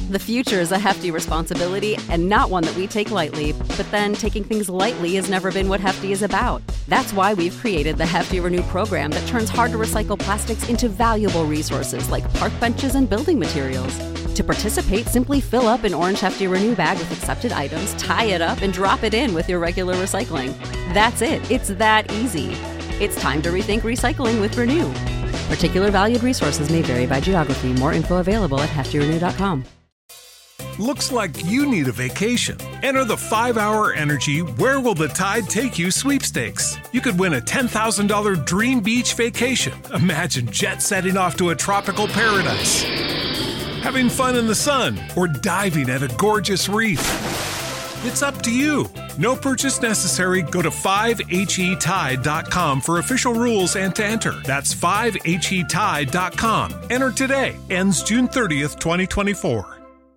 The future is a hefty responsibility and not one that we take lightly, but then taking things lightly has never been what Hefty is about. That's why we've created the Hefty Renew program that turns hard-to-recycle plastics into valuable resources like park benches and building materials. To participate, simply fill up an orange Hefty Renew bag with accepted items, tie it up, and drop it in with your regular recycling. That's it. It's that easy. It's time to rethink recycling with Renew. Particular valued resources may vary by geography. More info available at heftyrenew.com. Looks like you need a vacation. Enter the 5-Hour Energy Where Will the Tide Take You sweepstakes. You could win a $10,000 dream beach vacation. Imagine jet setting off to a tropical paradise, having fun in the sun, or diving at a gorgeous reef. It's up to you. No purchase necessary. Go to 5HETide.com for official rules and to enter. That's 5HETide.com. Enter today. Ends June 30th, 2024.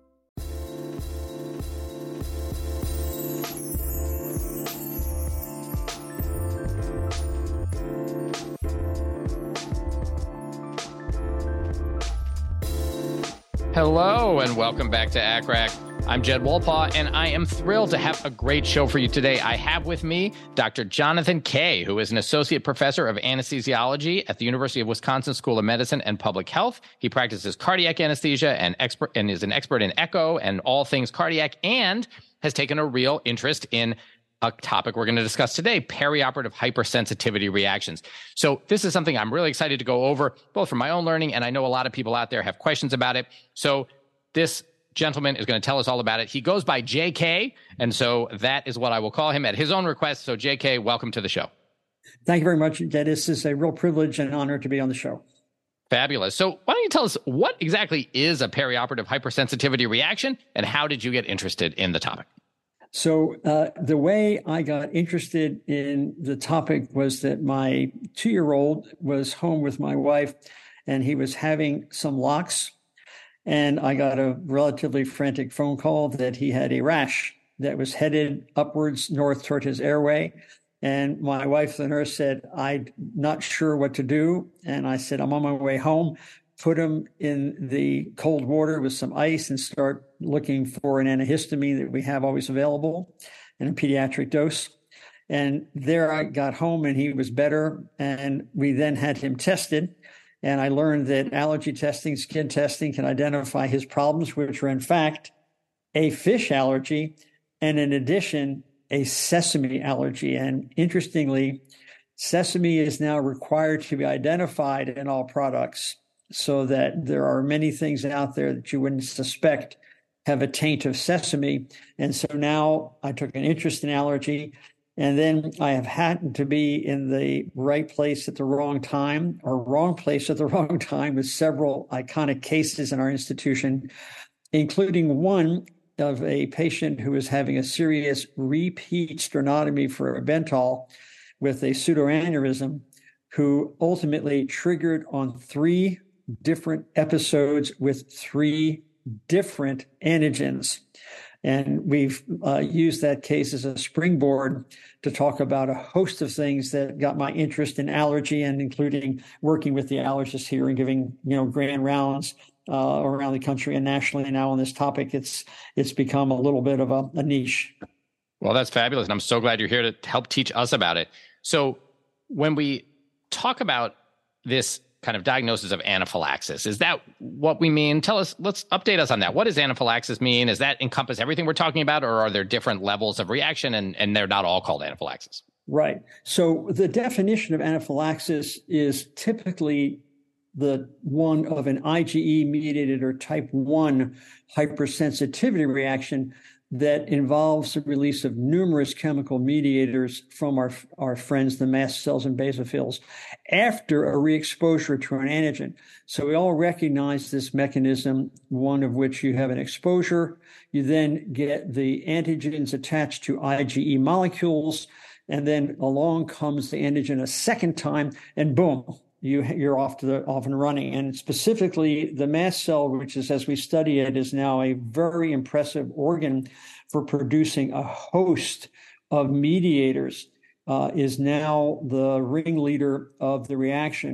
Hello, and welcome back to ACCRAC. I'm Jed Wolpaw, and I am thrilled to have a great show for you today. I have with me Dr. Jonathan Kay, who is an associate professor of anesthesiology at the University of Wisconsin School of Medicine and Public Health. He practices cardiac anesthesia and is an expert in echo and all things cardiac, and has taken a real interest in a topic we're going to discuss today, perioperative hypersensitivity reactions. So this is something I'm really excited to go over, both from my own learning, and I know a lot of people out there have questions about it. So this gentleman is going to tell us all about it. He goes by JK, and so that is what I will call him at his own request. So JK, welcome to the show. Thank you very much, Jed. This is a real privilege and honor to be on the show. Fabulous. So why don't you tell us what exactly is a perioperative hypersensitivity reaction, and how did you get interested in the topic? So the way I got interested in the topic was that my 2-year-old was home with my wife, and he was having some locks. And I got a relatively frantic phone call that he had a rash that was headed upwards north toward his airway. And my wife, the nurse, said, "I'm not sure what to do." And I said, "I'm on my way home." Put him in the cold water with some ice and start looking for an antihistamine that we have always available in a pediatric dose. And there I got home and he was better. And we then had him tested. And I learned that allergy testing, skin testing can identify his problems, which are in fact a fish allergy, and in addition, a sesame allergy. And interestingly, sesame is now required to be identified in all products, so that there are many things out there that you wouldn't suspect have a taint of sesame. And so now I took an interest in allergy. And then I have happened to be in the right place at the wrong time, or wrong place at the wrong time, with several iconic cases in our institution, including one of a patient who was having a serious repeat sternotomy for a Bentall with a pseudoaneurysm, who ultimately triggered on 3 different episodes with 3 different antigens. And we've used that case as a springboard to talk about a host of things that got my interest in allergy, and including working with the allergists here and giving, grand rounds around the country and nationally now on this topic. It's become a little bit of a niche. Well, that's fabulous. And I'm so glad you're here to help teach us about it. So when we talk about this kind of diagnosis of anaphylaxis, is that what we mean? Let's update us on that. What does anaphylaxis mean? Does that encompass everything we're talking about, or are there different levels of reaction and they're not all called anaphylaxis? Right. So the definition of anaphylaxis is typically the one of an IgE mediated or type 1 hypersensitivity reaction that involves the release of numerous chemical mediators from our friends, the mast cells and basophils, after a re-exposure to an antigen. So we all recognize this mechanism, one of which you have an exposure. You then get the antigens attached to IgE molecules, and then along comes the antigen a second time, and boom, you're off and running. And specifically, the mast cell, which is, as we study it, is now a very impressive organ for producing a host of mediators, is now the ringleader of the reaction.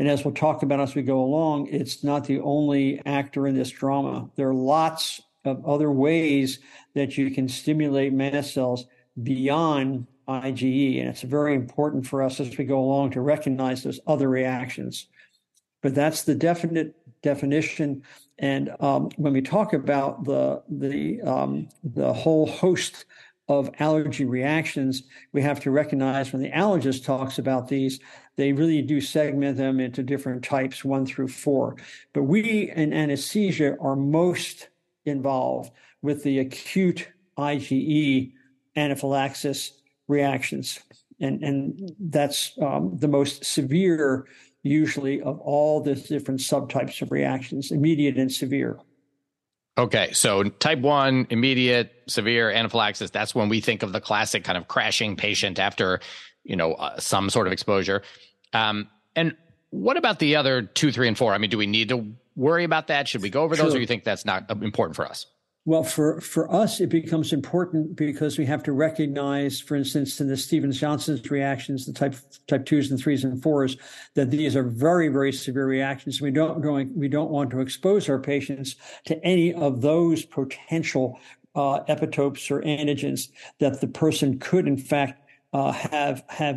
And as we'll talk about as we go along, it's not the only actor in this drama. There are lots of other ways that you can stimulate mast cells beyond IgE. And it's very important for us as we go along to recognize those other reactions. But that's the definite definition. And when we talk about the whole host of allergy reactions, we have to recognize when the allergist talks about these, they really do segment them into different types, 1 through 4. But we in anesthesia are most involved with the acute IgE anaphylaxis reactions. And that's the most severe, usually, of all the different subtypes of reactions, immediate and severe. Okay, so type 1, immediate, severe anaphylaxis, that's when we think of the classic kind of crashing patient after, some sort of exposure. And what about the other 2, 3, and 4? I mean, do we need to worry about that? Should we go over those, or you think that's not important for us? Well, for us, it becomes important because we have to recognize, for instance, in the Stevens-Johnson's reactions, the type 2s and 3s and 4s, that these are very, very severe reactions. We don't want to expose our patients to any of those potential epitopes or antigens that the person could, in fact, have had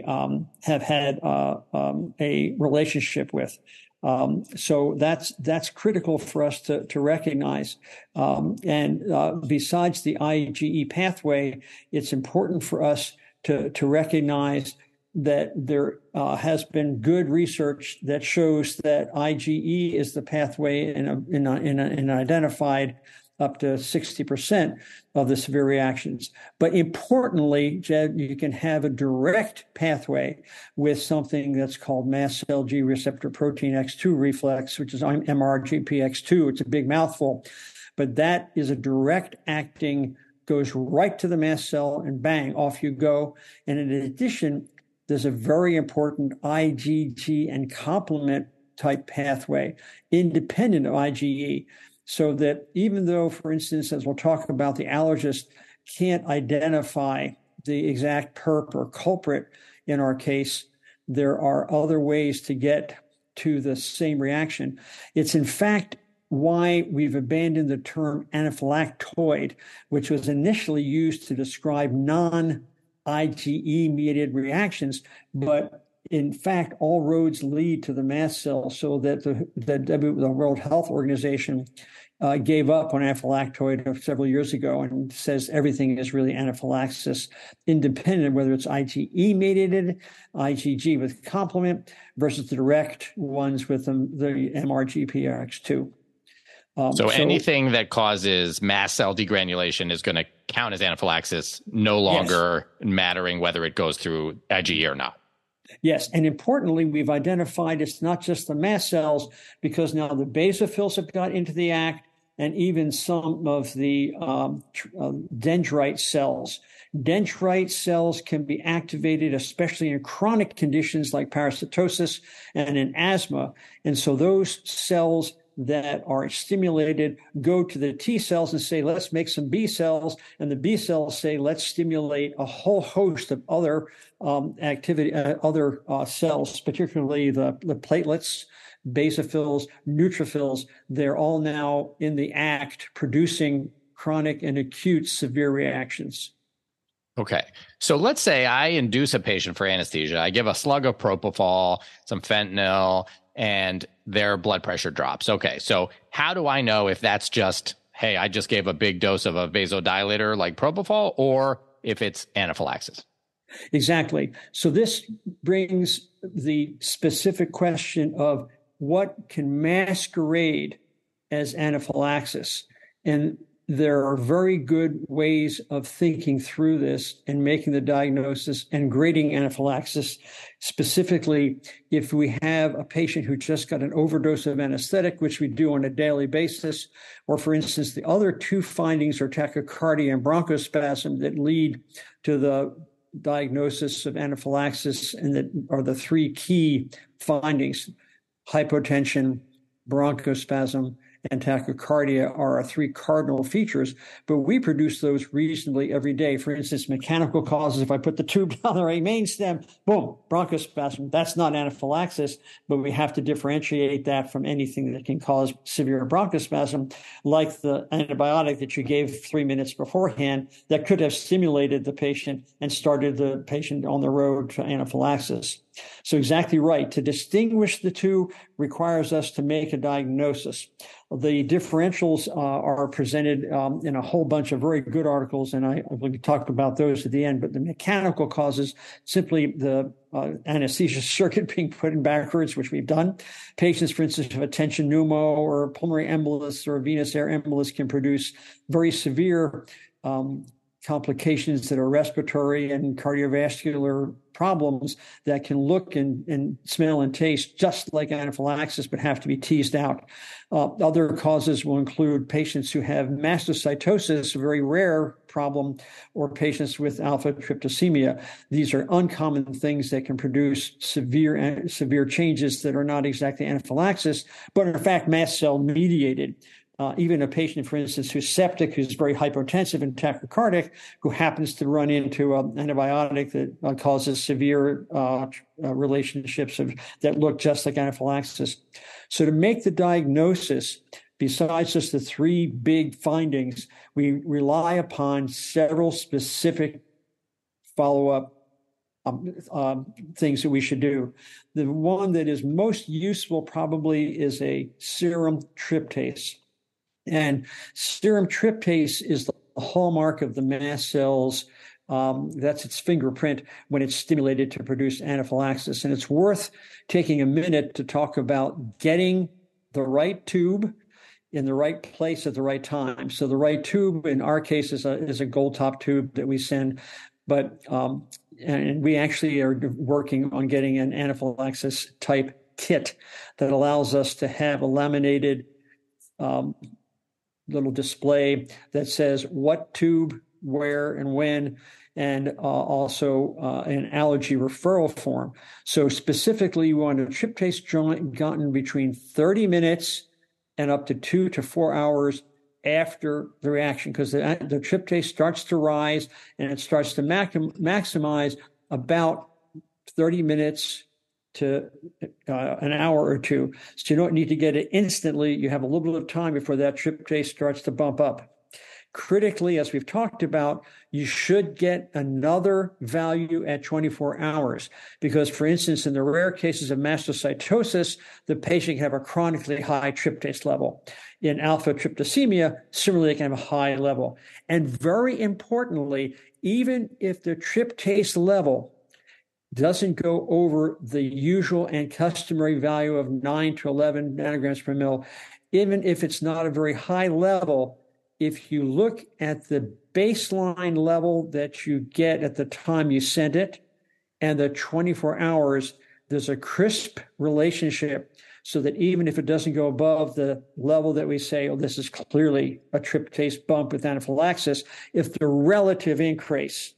a relationship with. So that's critical for us to recognize. And besides the IgE pathway, it's important for us to recognize that there has been good research that shows that IgE is the pathway in identified up to 60% of the severe reactions. But importantly, Jed, you can have a direct pathway with something that's called mast cell G receptor protein X2 reflex, which is MRGPX2. It's a big mouthful, but that is a direct acting, goes right to the mast cell and bang, off you go. And in addition, there's a very important IgG and complement type pathway, independent of IgE. So that even though, for instance, as we'll talk about, the allergist can't identify the exact perp or culprit in our case, there are other ways to get to the same reaction. It's in fact why we've abandoned the term anaphylactoid, which was initially used to describe non-IgE mediated reactions, but in fact, all roads lead to the mast cell, so that the World Health Organization gave up on anaphylactoid several years ago and says everything is really anaphylaxis, independent, whether it's IgE mediated, IgG with complement versus the direct ones with the MRGPRX2. So anything that causes mast cell degranulation is going to count as anaphylaxis, no longer mattering whether it goes through IgE or not. Yes, and importantly, we've identified it's not just the mast cells, because now the basophils have got into the act, and even some of the dendrite cells. Dendrite cells can be activated, especially in chronic conditions like parasitosis and in asthma. And so those cells that are stimulated go to the T cells and say, let's make some B cells. And the B cells say, let's stimulate a whole host of other cells, particularly the platelets, basophils, neutrophils. They're all now in the act producing chronic and acute severe reactions. Okay. So let's say I induce a patient for anesthesia. I give a slug of propofol, some fentanyl, and their blood pressure drops. Okay. So how do I know if that's just, hey, I just gave a big dose of a vasodilator like propofol, or if it's anaphylaxis? Exactly. So this brings the specific question of what can masquerade as anaphylaxis. And there are very good ways of thinking through this and making the diagnosis and grading anaphylaxis. Specifically, if we have a patient who just got an overdose of anesthetic, which we do on a daily basis, or for instance, the other two findings are tachycardia and bronchospasm that lead to the diagnosis of anaphylaxis, and that are the three key findings: hypotension, bronchospasm, and tachycardia are our three cardinal features, but we produce those reasonably every day. For instance, mechanical causes, if I put the tube down the right main stem, boom, bronchospasm. That's not anaphylaxis, but we have to differentiate that from anything that can cause severe bronchospasm, like the antibiotic that you gave 3 minutes beforehand that could have stimulated the patient and started the patient on the road to anaphylaxis. So exactly right. To distinguish the two requires us to make a diagnosis. The differentials are presented in a whole bunch of very good articles, and I will talk about those at the end. But the mechanical causes, simply the anesthesia circuit being put in backwards, which we've done. Patients, for instance, have a tension pneumo or a pulmonary embolus or a venous air embolus can produce very severe complications that are respiratory and cardiovascular problems that can look and smell and taste just like anaphylaxis, but have to be teased out. Other causes will include patients who have mastocytosis, a very rare problem, or patients with alpha tryptosemia. These are uncommon things that can produce severe changes that are not exactly anaphylaxis, but in fact mast cell mediated. Even a patient, for instance, who's septic, who's very hypotensive and tachycardic, who happens to run into an antibiotic that causes severe relationships that look just like anaphylaxis. So to make the diagnosis, besides just the three big findings, we rely upon several specific follow-up things that we should do. The one that is most useful probably is a serum tryptase. And serum tryptase is the hallmark of the mast cells. That's its fingerprint when it's stimulated to produce anaphylaxis. And it's worth taking a minute to talk about getting the right tube in the right place at the right time. So the right tube, in our case, is a gold top tube that we send. But and we actually are working on getting an anaphylaxis type kit that allows us to have a laminated little display that says what tube, where, and when, and also an allergy referral form. So specifically, you want a tryptase joint gotten between 30 minutes and up to 2 to 4 hours after the reaction, because the tryptase starts to rise and it starts to maximize about 30 minutes to an hour or two. So you don't need to get it instantly. You have a little bit of time before that tryptase starts to bump up. Critically, as we've talked about, you should get another value at 24 hours because, for instance, in the rare cases of mastocytosis, the patient can have a chronically high tryptase level. In alpha tryptosemia, similarly, they can have a high level. And very importantly, even if the tryptase level doesn't go over the usual and customary value of 9 to 11 nanograms per mil, even if it's not a very high level, if you look at the baseline level that you get at the time you send it and the 24 hours, there's a crisp relationship so that even if it doesn't go above the level that we say, oh, this is clearly a tryptase bump with anaphylaxis, if the relative increase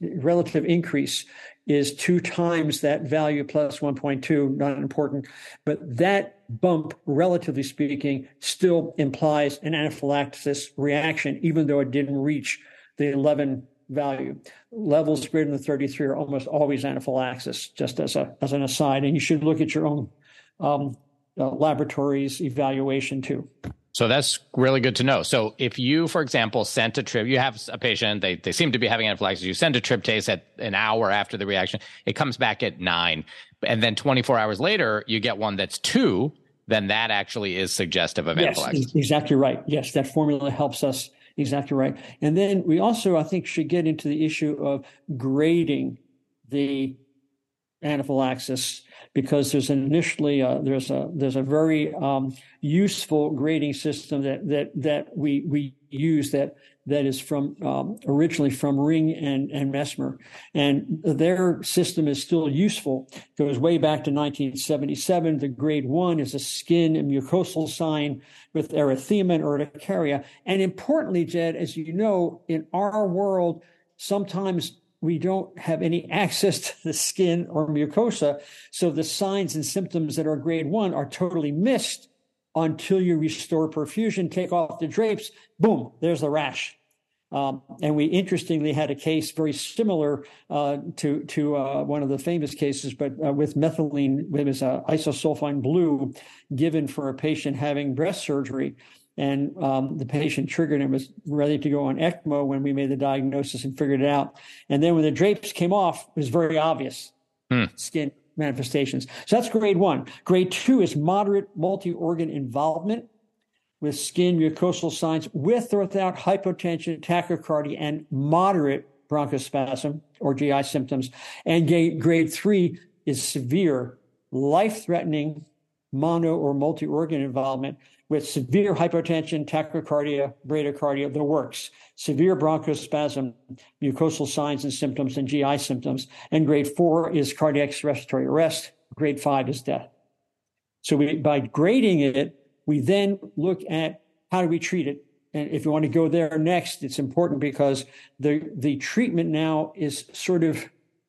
is 2 times that value plus 1.2, not important, but that bump, relatively speaking, still implies an anaphylaxis reaction, even though it didn't reach the 11 value. Levels greater than 33 are almost always anaphylaxis, just as an aside, and you should look at your own laboratory's evaluation too. So that's really good to know. So if you, for example, sent a trip, you have a patient, they seem to be having anaphylaxis, you send a tryptase at an hour after the reaction, it comes back at 9, and then 24 hours later, you get one that's 2, then that actually is suggestive of anaphylaxis. Yes, exactly right. Yes, that formula helps us. Exactly right. And then we also, I think, should get into the issue of grading the anaphylaxis, because there's initially there's a very useful grading system that we use that is from originally from Ring and Mesmer, and their system is still useful. It goes way back to 1977. The grade 1 is a skin and mucosal sign with erythema and urticaria, and importantly, Jed, as you know, in our world, sometimes we don't have any access to the skin or mucosa, so the signs and symptoms that are grade 1 are totally missed until you restore perfusion, take off the drapes, boom, there's the rash. And we interestingly had a case very similar to one of the famous cases, but with methylene, it was isosulfine blue given for a patient having breast surgery. And the patient triggered and was ready to go on ECMO when we made the diagnosis and figured it out. And then when the drapes came off, it was very obvious skin manifestations. So that's grade 1. Grade 2 is moderate multi-organ involvement with skin mucosal signs with or without hypotension, tachycardia, and moderate bronchospasm or GI symptoms. And grade 3 is severe, life-threatening mono or multi-organ involvement with severe hypotension, tachycardia, bradycardia, the works, severe bronchospasm, mucosal signs and symptoms, and GI symptoms. And grade 4 is cardiac respiratory arrest. Grade 5 is death. So by grading it, we then look at how do we treat it. And if you want to go there next, it's important because the treatment now is sort of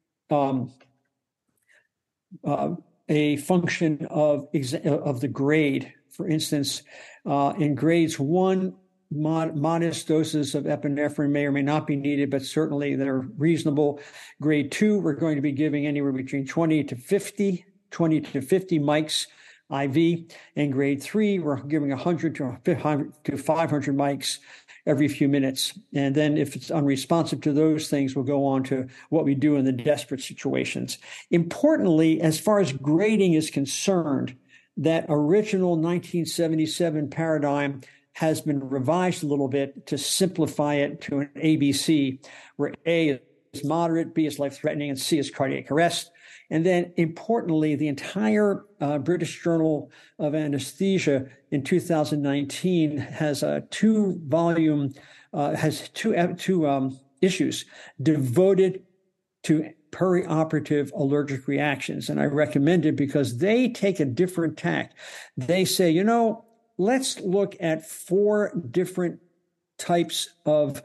a function of the grade. For instance, in grades 1, modest doses of epinephrine may or may not be needed, but certainly they're reasonable. Grade 2, we're going to be giving anywhere between 20 to 50 mics IV. And grade 3, we're giving 100 to 500 mics every few minutes. And then if it's unresponsive to those things, we'll go on to what we do in the desperate situations. Importantly, as far as grading is concerned, that original 1977 paradigm has been revised a little bit to simplify it to an ABC, where A is moderate, B is life-threatening, and C is cardiac arrest. And then importantly, the entire British Journal of Anesthesia in 2019 has a two issues devoted to perioperative allergic reactions. And I recommend it because they take a different tack. They say, let's look at 4 different types of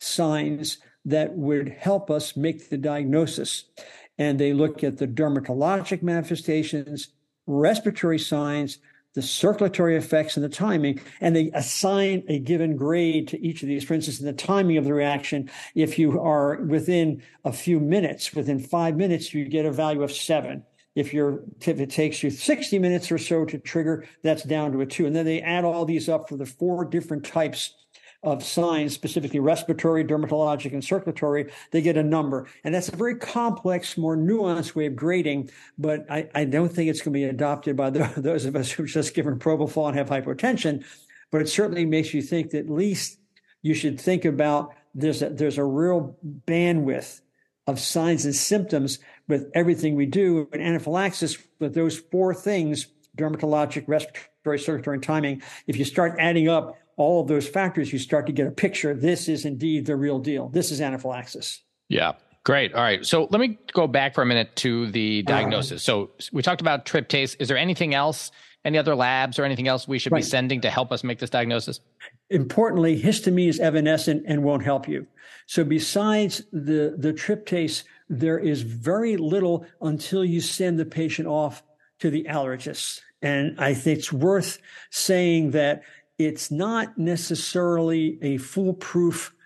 signs that would help us make the diagnosis. And they look at the dermatologic manifestations, respiratory signs, the circulatory effects, and the timing, and they assign a given grade to each of these. For instance, in the timing of the reaction, if you are within a few minutes, within 5 minutes, you get a value of 7. If it takes you 60 minutes or so to trigger, that's down to a 2. And then they add all these up for the 4 different types of signs, specifically respiratory, dermatologic, and circulatory. They get a number. And that's a very complex, more nuanced way of grading, but I don't think it's going to be adopted by those of us who've just given propofol and have hypotension. But it certainly makes you think that at least you should think about there's a real bandwidth of signs and symptoms with everything we do. And anaphylaxis, with those 4 things, dermatologic, respiratory, circulatory, and timing, if you start adding up all of those factors, you start to get a picture. This is indeed the real deal. This is anaphylaxis. Yeah. Great. All right. So let me go back for a minute to the diagnosis. So we talked about tryptase. Is there anything else, any other labs or anything else we should be sending to help us make this diagnosis? Importantly, histamine is evanescent and won't help you. So besides the tryptase, there is very little until you send the patient off to the allergist. And I think it's worth saying that it's not necessarily a foolproof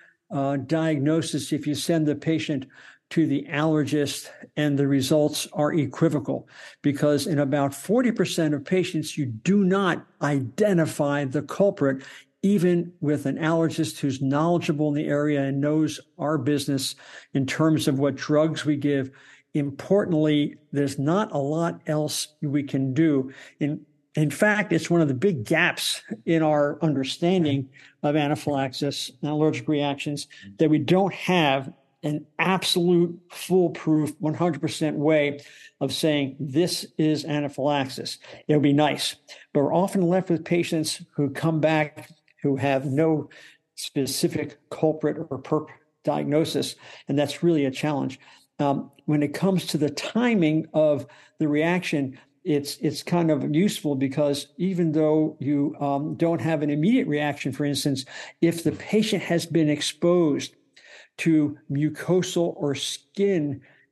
diagnosis if you send the patient to the allergist and the results are equivocal, because in about 40% of patients, you do not identify the culprit, even with an allergist who's knowledgeable in the area and knows our business in terms of what drugs we give. Importantly, there's not a lot else we can do. In fact, it's one of the big gaps in our understanding of anaphylaxis and allergic reactions that we don't have an absolute foolproof 100% way of saying this is anaphylaxis. It would be nice, but we're often left with patients who come back who have no specific culprit or perp diagnosis, and that's really a challenge. When it comes to the timing of the reaction, it's kind of useful because even though you don't have an immediate reaction, for instance, if the patient has been exposed to mucosal or skin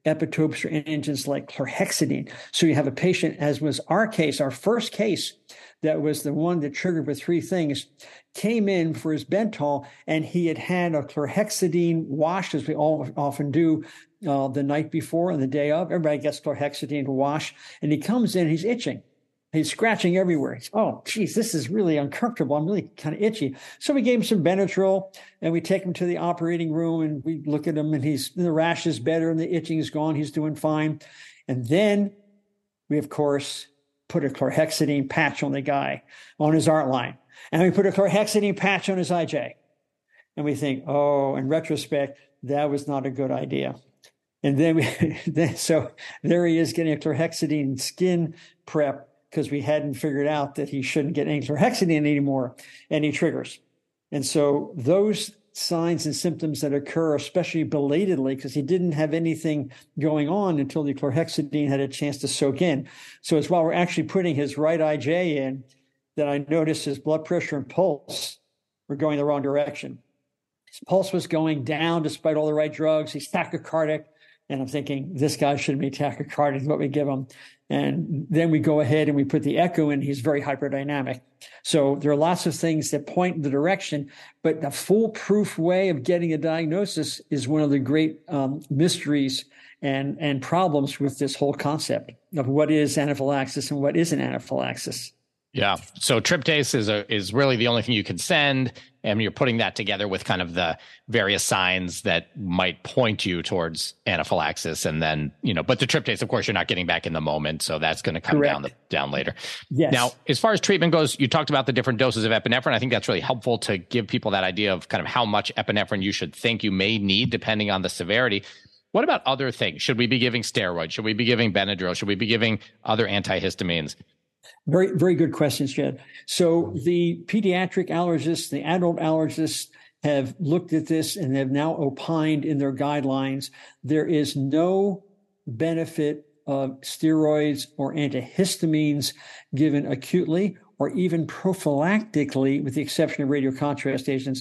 epitopes or antigens like chlorhexidine. So you have a patient, as was our case, our first case, that was the one that triggered with three things, came in for his Bentall, and he had a chlorhexidine wash, as we all often do the night before and the day of. Everybody gets chlorhexidine to wash, and he comes in, he's itching. He's scratching everywhere. He's, oh, geez, this is really uncomfortable. I'm really kind of itchy. So we gave him some Benadryl, and we take him to the operating room, and we look at him, and the rash is better, and the itching is gone. He's doing fine. And then we, of course, put a chlorhexidine patch on the guy, on his art line. And we put a chlorhexidine patch on his IJ. And we think, oh, in retrospect, that was not a good idea. And then so there he is getting a chlorhexidine skin prep, because we hadn't figured out that he shouldn't get any chlorhexidine anymore, and he triggers. And so those signs and symptoms that occur, especially belatedly, because he didn't have anything going on until the chlorhexidine had a chance to soak in. So it's while we're actually putting his right IJ in that I noticed his blood pressure and pulse were going the wrong direction. His pulse was going down despite all the right drugs. He's tachycardic. And I'm thinking, this guy shouldn't be tachycardic, what we give him. And then we go ahead and we put the echo in. He's very hyperdynamic. So there are lots of things that point in the direction, but a foolproof way of getting a diagnosis is one of the great mysteries and problems with this whole concept of what is anaphylaxis and what isn't anaphylaxis. Yeah. So tryptase is really the only thing you can send, and you're putting that together with kind of the various signs that might point you towards anaphylaxis. And then, but the tryptase, of course, you're not getting back in the moment. So that's going to come down later. Yes. Now, as far as treatment goes, you talked about the different doses of epinephrine. I think that's really helpful to give people that idea of kind of how much epinephrine you should think you may need depending on the severity. What about other things? Should we be giving steroids? Should we be giving Benadryl? Should we be giving other antihistamines? Very, very good questions, Jed. So the pediatric allergists, the adult allergists have looked at this and have now opined in their guidelines. There is no benefit of steroids or antihistamines given acutely or even prophylactically, with the exception of radiocontrast agents.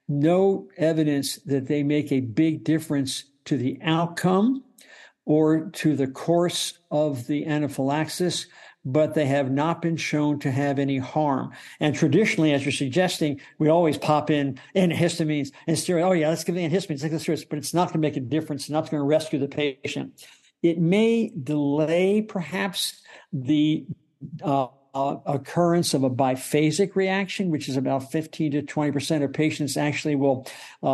No evidence that they make a big difference to the outcome or to the course of the anaphylaxis, but they have not been shown to have any harm. And traditionally, as you're suggesting, we always pop in antihistamines and steroids. Oh, yeah, let's give the antihistamines, like the steroids, but it's not going to make a difference. It's not going to rescue the patient. It may delay, perhaps, the occurrence of a biphasic reaction, which is about 15 to 20% of patients actually will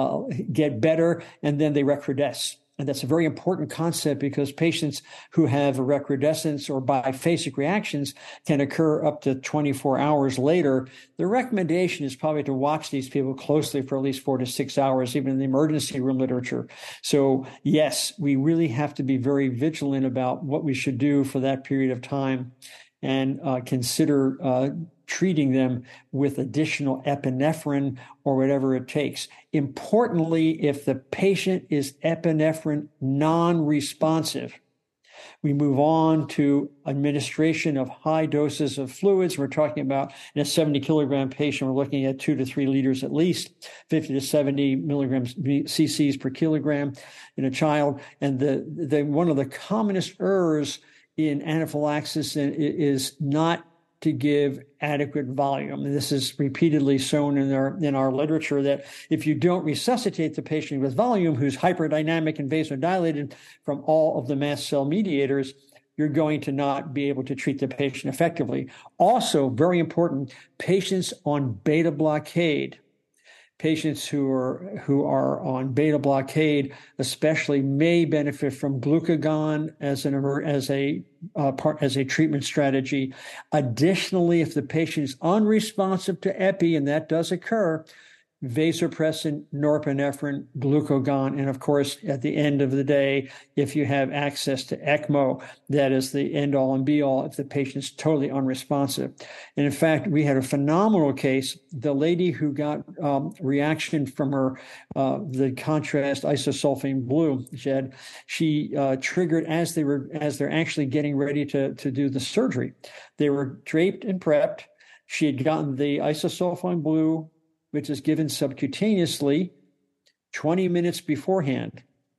get better, and then they recrudesce. And that's a very important concept because patients who have a recrudescence or biphasic reactions can occur up to 24 hours later. The recommendation is probably to watch these people closely for at least 4 to 6 hours, even in the emergency room literature. So yes, we really have to be very vigilant about what we should do for that period of time and consider treating them with additional epinephrine or whatever it takes. Importantly, if the patient is epinephrine non-responsive, we move on to administration of high doses of fluids. We're talking about in a 70-kilogram patient, we're looking at 2 to 3 liters at least, 50 to 70 milligrams cc's per kilogram in a child. And the one of the commonest errors in anaphylaxis is not to give adequate volume. And this is repeatedly shown in our literature that if you don't resuscitate the patient with volume who's hyperdynamic and vasodilated from all of the mast cell mediators, you're going to not be able to treat the patient effectively. Also, very important, patients on beta blockade. Patients who are on beta blockade, especially, may benefit from glucagon as a treatment strategy. Additionally, if the patient is unresponsive to epi, and that does occur, vasopressin, norepinephrine, glucagon, and of course, at the end of the day, if you have access to ECMO, that is the end all and be all if the patient's totally unresponsive. And in fact, we had a phenomenal case. The lady who got reaction from her the contrast isosulfame blue, Jed, she triggered as they're actually getting ready to do the surgery. They were draped and prepped. She had gotten the isosulfame blue, which is given subcutaneously 20 minutes beforehand.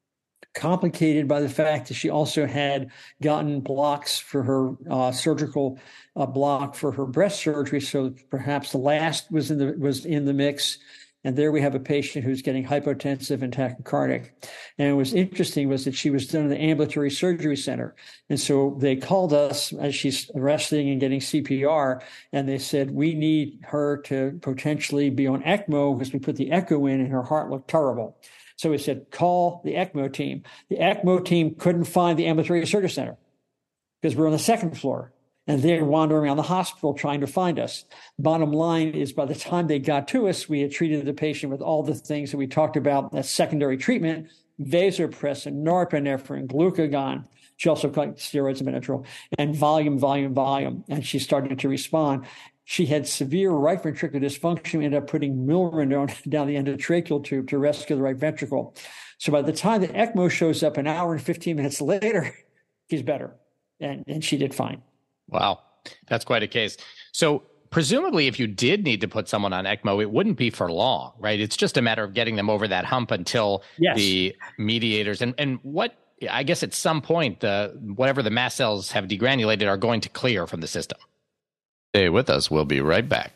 complicated by the fact that she also had gotten blocks for her surgical block for her breast surgery. So perhaps the last was in the mix. And there we have a patient who's getting hypotensive and tachycardic. And what was interesting was that she was done in the ambulatory surgery center. And so they called us as she's resting and getting CPR, and they said, we need her to potentially be on ECMO because we put the echo in and her heart looked terrible. So we said, call the ECMO team. The ECMO team couldn't find the ambulatory surgery center because we're on the second floor. And they're wandering around the hospital trying to find us. Bottom line is, by the time they got to us, we had treated the patient with all the things that we talked about as secondary treatment: vasopressin, norepinephrine, glucagon. She also got steroids and Benadryl, and volume. And she started to respond. She had severe right ventricular dysfunction. We ended up putting milrinone down the endotracheal tube to rescue the right ventricle. So by the time the ECMO shows up an hour and 15 minutes later, she's better. And she did fine. Wow. That's quite a case. So presumably if you did need to put someone on ECMO, it wouldn't be for long, right? It's just a matter of getting them over that hump until the mediators and what, I guess at some point, whatever the mast cells have degranulated are going to clear from the system. Stay with us. We'll be right back.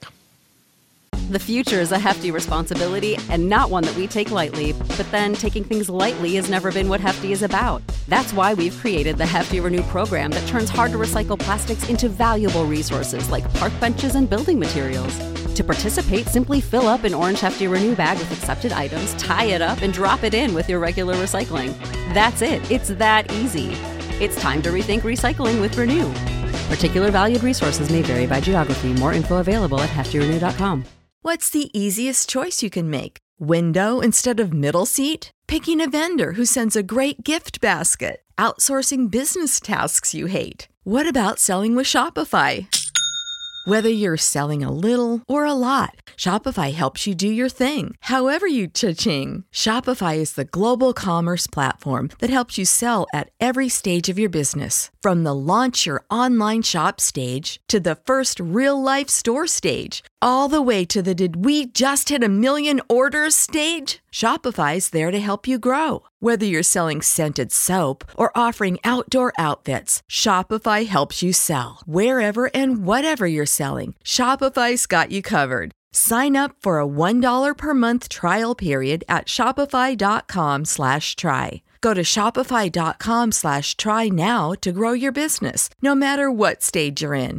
The future is a hefty responsibility and not one that we take lightly, but then taking things lightly has never been what Hefty is about. That's why we've created the Hefty Renew program that turns hard-to-recycle plastics into valuable resources like park benches and building materials. To participate, simply fill up an orange Hefty Renew bag with accepted items, tie it up, and drop it in with your regular recycling. That's it. It's that easy. It's time to rethink recycling with Renew. Particular valued resources may vary by geography. More info available at heftyrenew.com. What's the easiest choice you can make? Window instead of middle seat? Picking a vendor who sends a great gift basket? Outsourcing business tasks you hate? What about selling with Shopify? Whether you're selling a little or a lot, Shopify helps you do your thing, however you cha-ching. Shopify is the global commerce platform that helps you sell at every stage of your business. From the launch your online shop stage to the first real-life store stage, all the way to the did we just hit 1 million orders stage. Shopify's there to help you grow. Whether you're selling scented soap or offering outdoor outfits, Shopify helps you sell. Wherever and whatever you're selling, Shopify's got you covered. Sign up for a $1 per month trial period at shopify.com/try. Go to shopify.com/try now to grow your business, no matter what stage you're in.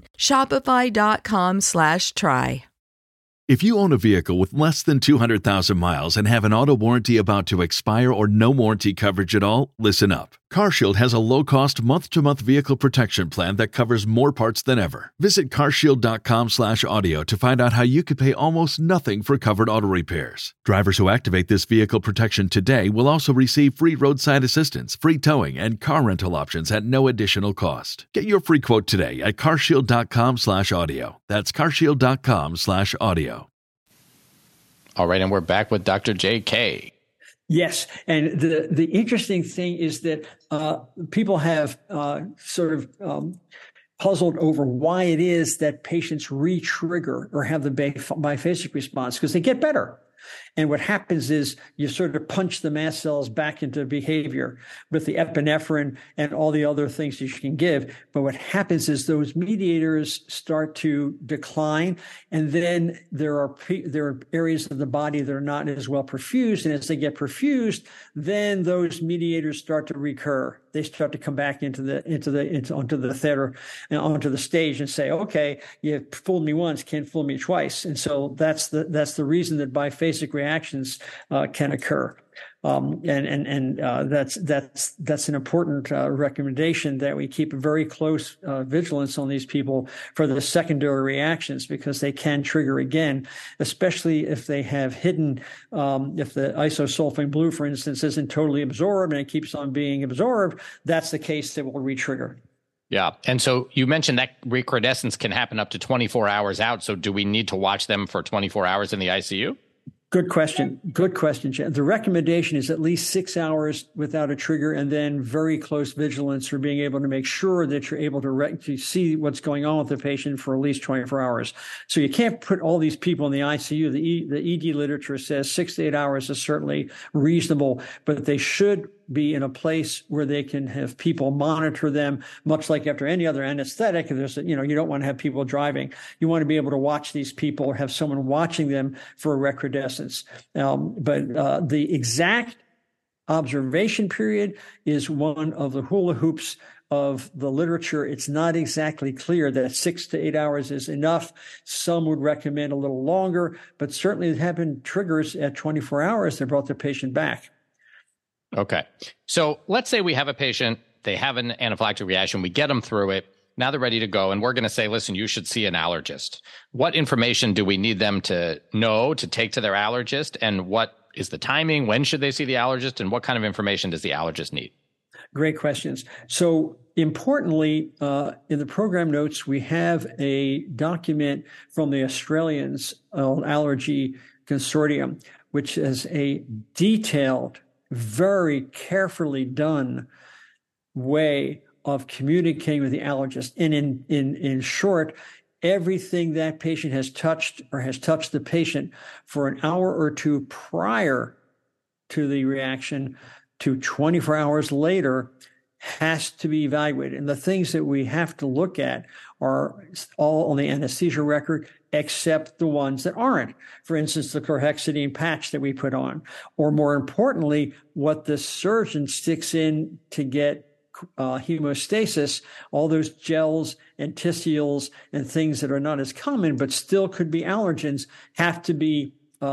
Shopify.com/try. If you own a vehicle with less than 200,000 miles and have an auto warranty about to expire or no warranty coverage at all, listen up. CarShield has a low-cost month-to-month vehicle protection plan that covers more parts than ever. Visit carshield.com/audio to find out how you could pay almost nothing for covered auto repairs. Drivers who activate this vehicle protection today will also receive free roadside assistance, free towing, and car rental options at no additional cost. Get your free quote today at carshield.com/audio. That's carshield.com/audio. All right, and we're back with Dr. J.K. Yes, and the interesting thing is that people have puzzled over why it is that patients re-trigger or have the biphasic response, because they get better. And what happens is you sort of punch the mast cells back into behavior with the epinephrine and all the other things that you can give. But what happens is those mediators start to decline. And then there are areas of the body that are not as well perfused. And as they get perfused, then those mediators start to recur. They start to come back onto the theater and onto the stage and say, okay, you fooled me once, can't fool me twice. And so that's the reason that biphasic reactions can occur. That's an important recommendation, that we keep very close vigilance on these people for the secondary reactions, because they can trigger again, especially if they have hidden, if the isosulfame blue, for instance, isn't totally absorbed and it keeps on being absorbed. That's the case that will re-trigger. Yeah. And so you mentioned that recrudescence can happen up to 24 hours out. So do we need to watch them for 24 hours in the ICU? Good question. Good question, Jen. The recommendation is at least 6 hours without a trigger, and then very close vigilance for being able to make sure that you're able to see what's going on with the patient for at least 24 hours. So you can't put all these people in the ICU. The ED literature says 6 to 8 hours is certainly reasonable, but they should be in a place where they can have people monitor them, much like after any other anesthetic. You don't want to have people driving. You want to be able to watch these people or have someone watching them for a recrudescence. But the exact observation period is one of the hula hoops of the literature. It's not exactly clear that 6 to 8 hours is enough. Some would recommend a little longer, but certainly there have been triggers at 24 hours that brought the patient back. Okay. So let's say we have a patient, they have an anaphylactic reaction, we get them through it, now they're ready to go, and we're going to say, listen, you should see an allergist. What information do we need them to know to take to their allergist, and what is the timing? When should they see the allergist, and what kind of information does the allergist need? Great questions. So importantly, in the program notes, we have a document from the Australians Allergy Consortium, which is a detailed, very carefully done way of communicating with the allergist. And in short, everything that patient has touched or has touched the patient for an hour or two prior to the reaction to 24 hours later has to be evaluated. And the things that we have to look at are all on the anesthesia record, except the ones that aren't. For instance, the chlorhexidine patch that we put on, or more importantly, what the surgeon sticks in to get hemostasis, all those gels and tissues and things that are not as common, but still could be allergens, have to be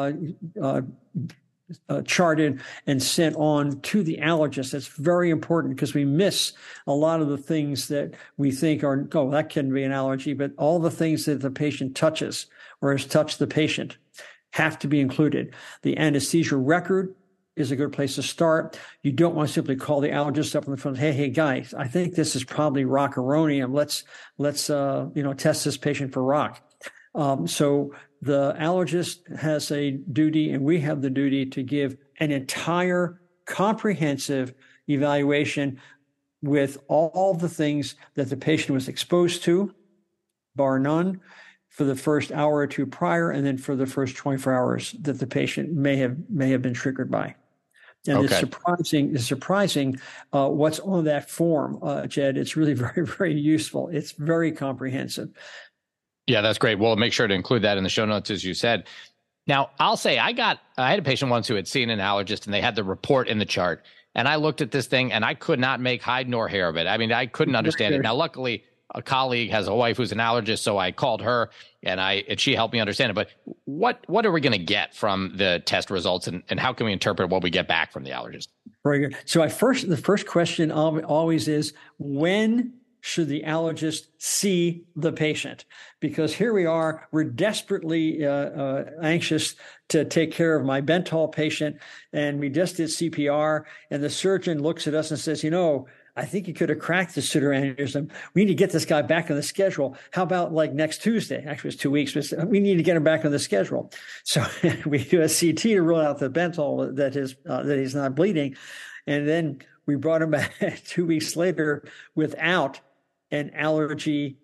charted and sent on to the allergist. That's very important because we miss a lot of the things that we think are, that can be an allergy, but all the things that the patient touches or has touched the patient have to be included. The anesthesia record is a good place to start. You don't want to simply call the allergist up on the phone, hey guys, I think this is probably rocuronium. Let's test this patient for rock. So the allergist has a duty, and we have the duty to give an entire comprehensive evaluation with all the things that the patient was exposed to, bar none, for the first hour or two prior, and then for the first 24 hours that the patient may have been triggered by. And okay. It's surprising what's on that form, Jed. It's really very, very useful. It's very comprehensive. Yeah, that's great. We'll make sure to include that in the show notes, as you said. Now, I'll say I had a patient once who had seen an allergist, and they had the report in the chart. And I looked at this thing, and I could not make hide nor hair of it. I mean, I couldn't understand it. Now, luckily, a colleague has a wife who's an allergist, so I called her, and she helped me understand it. But what are we going to get from the test results, and how can we interpret what we get back from the allergist? Very good. So the first question always is, when should the allergist see the patient? Because here we are, we're desperately anxious to take care of my Bentall patient, and we just did CPR, and the surgeon looks at us and says, I think he could have cracked the pseudoaneurysm. We need to get this guy back on the schedule. How about like next Tuesday? Actually, it's 2 weeks, but we need to get him back on the schedule. So we do a CT to rule out the Bentall that he's not bleeding. And then we brought him back 2 weeks later without an allergy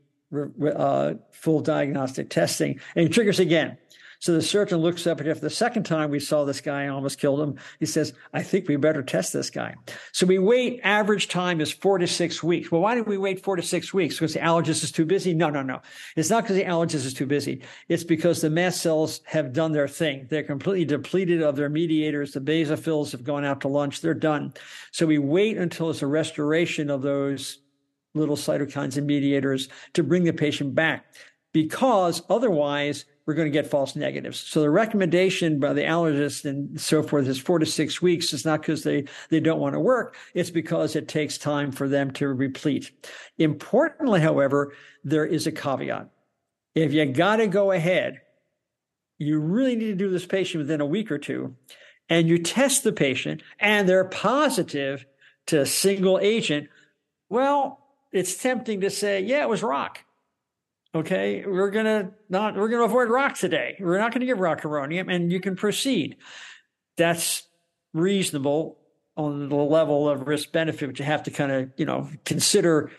full diagnostic testing, and he triggers again. So the surgeon looks up, and after the second time we saw this guy, almost killed him, he says, I think we better test this guy. So we wait, average time is 4 to 6 weeks. Well, why did we wait 4 to 6 weeks? Because the allergist is too busy? No. It's not because the allergist is too busy. It's because the mast cells have done their thing. They're completely depleted of their mediators. The basophils have gone out to lunch. They're done. So we wait until it's a restoration of those little cytokines and mediators to bring the patient back, because otherwise we're going to get false negatives. So the recommendation by the allergist and so forth is 4 to 6 weeks. It's not because they don't want to work. It's because it takes time for them to replete. Importantly, however, there is a caveat. If you got to go ahead, you really need to do this patient within a week or two, and you test the patient and they're positive to single agent, well, it's tempting to say, yeah, it was rock. Okay, we're going to avoid rock today. We're not going to give rocuronium, and you can proceed. That's reasonable on the level of risk benefit, but you have to kind of, consider,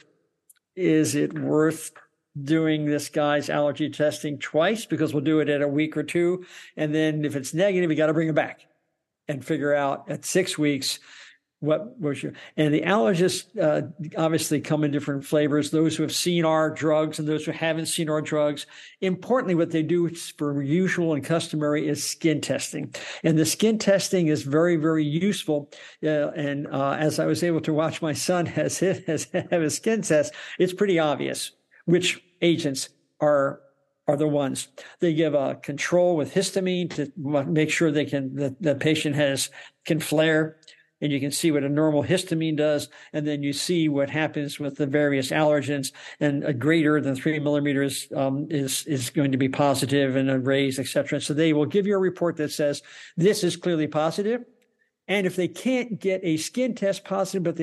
is it worth doing this guy's allergy testing twice? Because we'll do it at a week or two. And then if it's negative, you got to bring it back and figure out at 6 weeks, what was your, and the allergists obviously come in different flavors, those who have seen our drugs and those who haven't seen our drugs. Importantly, what they do for usual and customary is skin testing. And the skin testing is very, very useful. And as I was able to watch my son have his skin test, it's pretty obvious which agents are the ones. They give a control with histamine to make sure the patient can flare. And you can see what a normal histamine does. And then you see what happens with the various allergens. And a greater than 3 millimeters is going to be positive, and a raise, et cetera. So they will give you a report that says this is clearly positive. And if they can't get a skin test positive, but they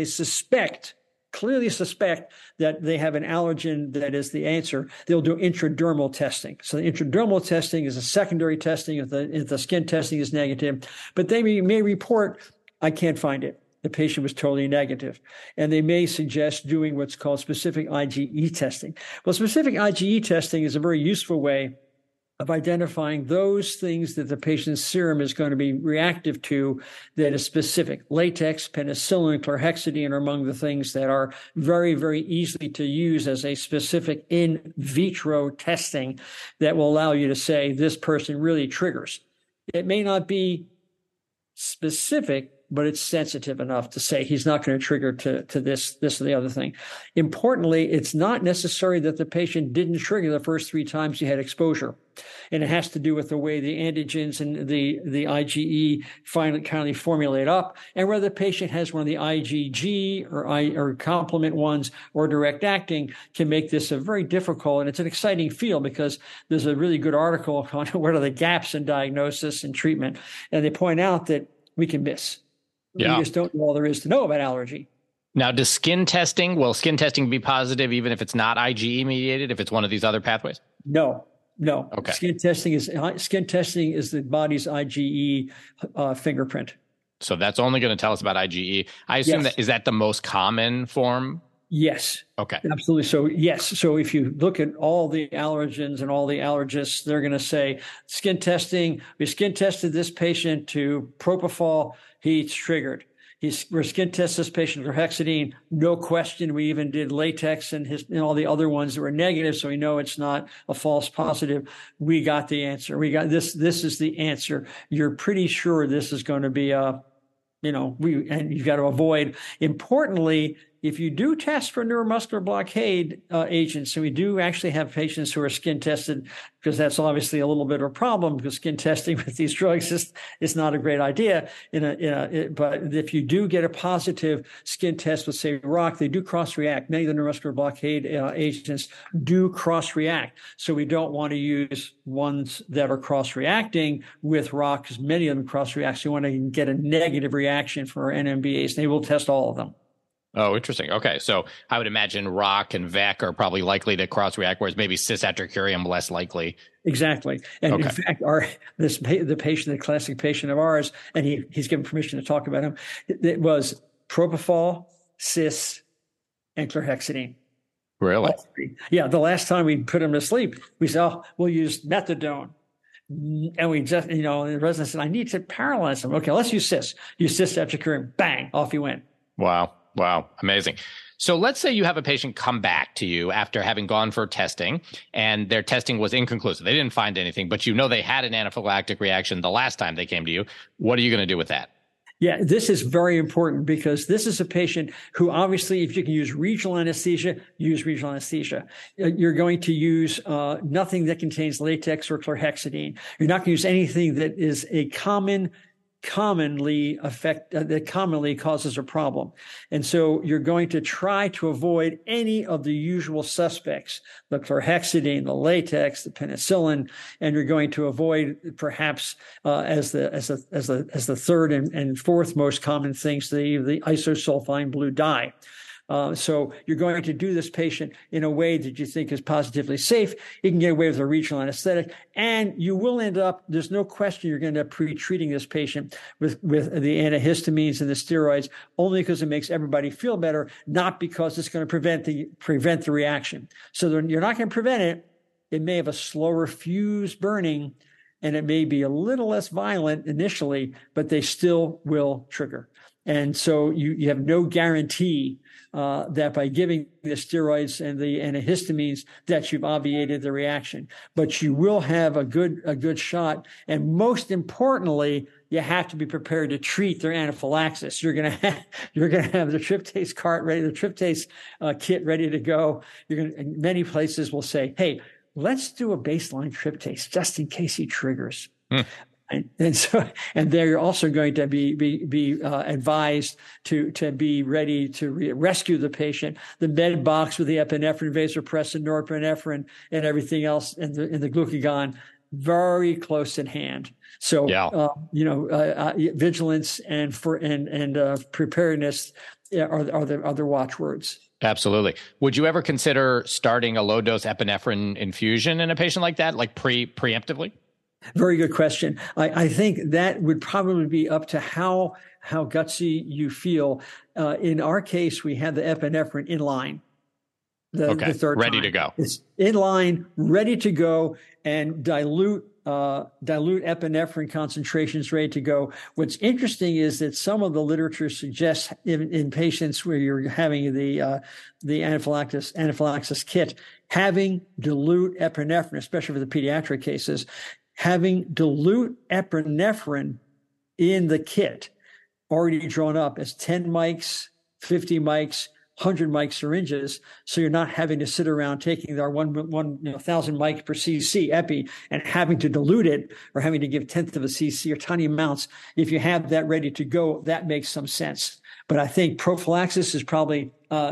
clearly suspect that they have an allergen that is the answer, they'll do intradermal testing. So the intradermal testing is a secondary testing if the skin testing is negative. But they may report, I can't find it. The patient was totally negative. And they may suggest doing what's called specific IgE testing. Well, specific IgE testing is a very useful way of identifying those things that the patient's serum is going to be reactive to that is specific. Latex, penicillin, chlorhexidine are among the things that are very, very easy to use as a specific in vitro testing that will allow you to say this person really triggers. It may not be specific, but it's sensitive enough to say he's not going to trigger to this or the other thing. Importantly, it's not necessary that the patient didn't trigger the first 3 times he had exposure. And it has to do with the way the antigens and the IgE finally formulate up, and whether the patient has one of the IgG or complement ones or direct acting can make this a very difficult, and it's an exciting field because there's a really good article on what are the gaps in diagnosis and treatment. And they point out that we can miss. Yeah. We just don't know all there is to know about allergy. Now, will skin testing be positive even if it's not IgE mediated, if it's one of these other pathways? No. Okay. Skin testing is the body's IgE fingerprint. So that's only going to tell us about IgE. I assume is that the most common form? Yes. Okay. Absolutely. So yes. So if you look at all the allergens and all the allergists, they're going to say skin testing. We skin tested this patient to propofol. He's triggered. We're skin test this patient for hexidine. No question. We even did latex and all the other ones that were negative. So we know it's not a false positive. We got the answer. We got this. This is the answer. You're pretty sure this is going to be and you've got to avoid. Importantly, if you do test for neuromuscular blockade agents, and we do actually have patients who are skin tested, because that's obviously a little bit of a problem, because skin testing with these drugs is not a great idea. But if you do get a positive skin test with, say, ROC, they do cross-react. Many of the neuromuscular blockade agents do cross-react. So we don't want to use ones that are cross-reacting with ROC, because many of them cross-react. So you want to get a negative reaction for NMBAs. They will test all of them. Oh, interesting. Okay. So I would imagine ROC and VEC are probably likely to cross-react, whereas maybe cisatracurium less likely. Exactly. And in fact, the classic patient of ours, and he's given permission to talk about him, it was propofol, cis, and chlorhexidine. Really? Yeah. The last time we put him to sleep, we said, we'll use methadone. And we just, the resident said, I need to paralyze him. Okay, let's use cis. Use cisatracurium. Bang, off he went. Wow. Amazing. So let's say you have a patient come back to you after having gone for testing and their testing was inconclusive. They didn't find anything, but they had an anaphylactic reaction the last time they came to you. What are you going to do with that? Yeah, this is very important because this is a patient who obviously, if you can use regional anesthesia, use regional anesthesia. You're going to use nothing that contains latex or chlorhexidine. You're not going to use anything that is a commonly causes a problem. And so you're going to try to avoid any of the usual suspects, the chlorhexidine, the latex, the penicillin, and you're going to avoid perhaps as the third and fourth most common things, the isosulfide blue dye. So you're going to do this patient in a way that you think is positively safe. You can get away with a regional anesthetic, and you will end up, there's no question you're going to end up pre-treating this patient with the antihistamines and the steroids only because it makes everybody feel better, not because it's going to prevent the reaction. So you're not going to prevent it. It may have a slower fuse burning, and it may be a little less violent initially, but they still will trigger. And so you have no guarantee that by giving the steroids and the antihistamines that you've obviated the reaction, but you will have a good shot. And most importantly, you have to be prepared to treat their anaphylaxis. You're going to have the tryptase cart ready, the tryptase kit ready to go. Many places will say, hey, let's do a baseline tryptase just in case he triggers. And they're also going to be advised to be ready to rescue the patient. The med box with the epinephrine, vasopressin, norepinephrine, and everything else, and the glucagon, very close in hand. So, vigilance and preparedness are the watchwords. Absolutely. Would you ever consider starting a low dose epinephrine infusion in a patient like that, like preemptively? Very good question. I think that would probably be up to how gutsy you feel. In our case, we had the epinephrine in line. The third ready time. To go. It's in line, ready to go, and dilute epinephrine concentrations ready to go. What's interesting is that some of the literature suggests in patients where you're having the anaphylaxis kit, having dilute epinephrine, especially for the pediatric cases, having dilute epinephrine in the kit already drawn up as 10 mics, 50 mics, 100 mic syringes, so you're not having to sit around taking our 1,000 mic per cc epi and having to dilute it or having to give 1/10 of a cc or tiny amounts. If you have that ready to go, that makes some sense. But I think prophylaxis is probably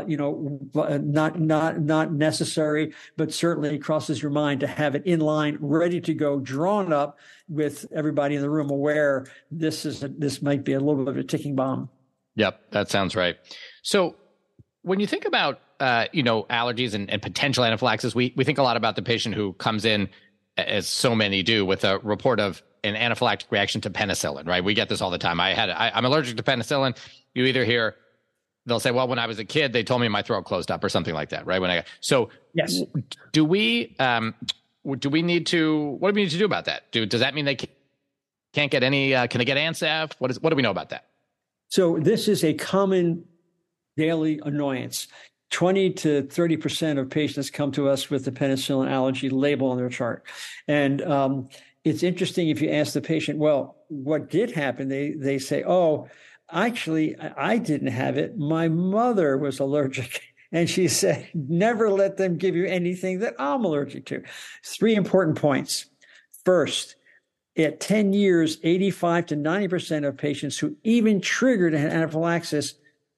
not necessary, but certainly crosses your mind to have it in line, ready to go, drawn up, with everybody in the room aware this might be a little bit of a ticking bomb. Yep, that sounds right. So when you think about allergies and potential anaphylaxis, we think a lot about the patient who comes in, as so many do, with a report of an anaphylactic reaction to penicillin, right? We get this all the time. I'm allergic to penicillin. You either hear, they'll say, well, when I was a kid, they told me my throat closed up or something like that, right? Yes. Do we need to, what do we need to do about that? Does that mean they can't get any, can they get ANSAF? What do we know about that? So this is a common daily annoyance. 20 to 30% of patients come to us with the penicillin allergy label on their chart. And it's interesting if you ask the patient, well, what did happen? They say, oh, actually, I didn't have it. My mother was allergic. And she said, never let them give you anything that I'm allergic to. 3 important points. First, at 10 years, 85 to 90% of patients who even triggered an anaphylaxis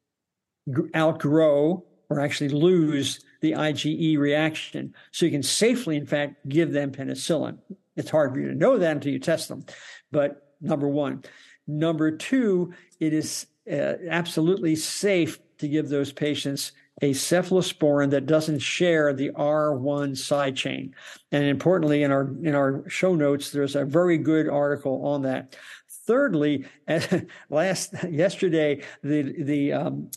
outgrow or actually lose the IgE reaction. So you can safely, in fact, give them penicillin. It's hard for you to know that until you test them. But number one. Number two, it is absolutely safe to give those patients a cephalosporin that doesn't share the R1 side chain. And importantly, in our show notes, there's a very good article on that. Thirdly, yesterday, the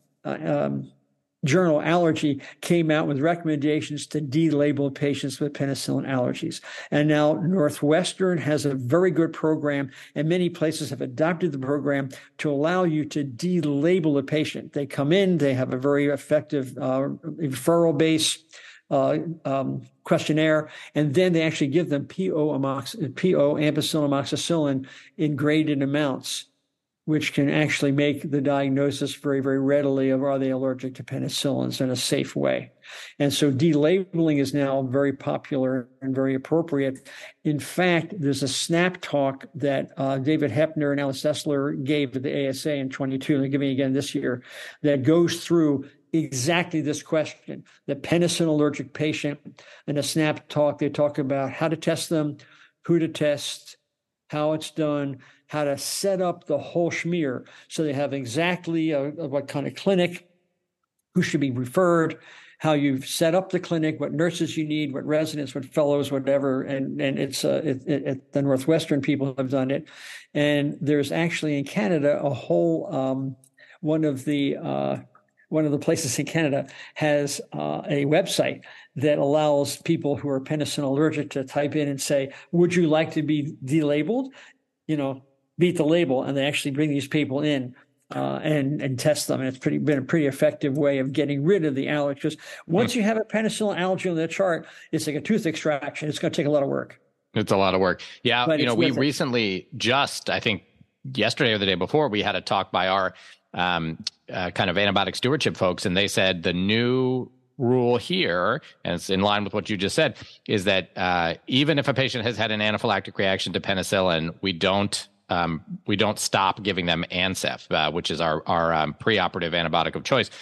journal Allergy came out with recommendations to delabel patients with penicillin allergies. And now Northwestern has a very good program, and many places have adopted the program to allow you to delabel a patient. They come in, they have a very effective referral-based questionnaire, and then they actually give them PO ampicillin amoxicillin in graded amounts, which can actually make the diagnosis very, very readily of are they allergic to penicillins in a safe way. And so delabeling is now very popular and very appropriate. In fact, there's a SNAP talk that David Hepner and Alice Sessler gave at the ASA in 22, and they're giving again this year, that goes through exactly this question. The penicillin allergic patient, in a SNAP talk, they talk about how to test them, who to test, how it's done, how to set up the whole schmear. So they have exactly what kind of clinic, who should be referred, how you've set up the clinic, what nurses you need, what residents, what fellows, whatever. And it's the Northwestern people have done it. And there's actually in Canada a whole one of the places in Canada has a website that allows people who are penicillin allergic to type in and say, would you like to be delabeled? Beat the label. And they actually bring these people in and test them. And it's been a pretty effective way of getting rid of the allergy. Because once you have a penicillin allergy on the chart, it's like a tooth extraction. It's going to take a lot of work. It's a lot of work. Yeah. But we recently I think yesterday or the day before, we had a talk by our kind of antibiotic stewardship folks. And they said the new rule here, and it's in line with what you just said, is that even if a patient has had an anaphylactic reaction to penicillin, we don't stop giving them Ancef, which is our preoperative antibiotic of choice.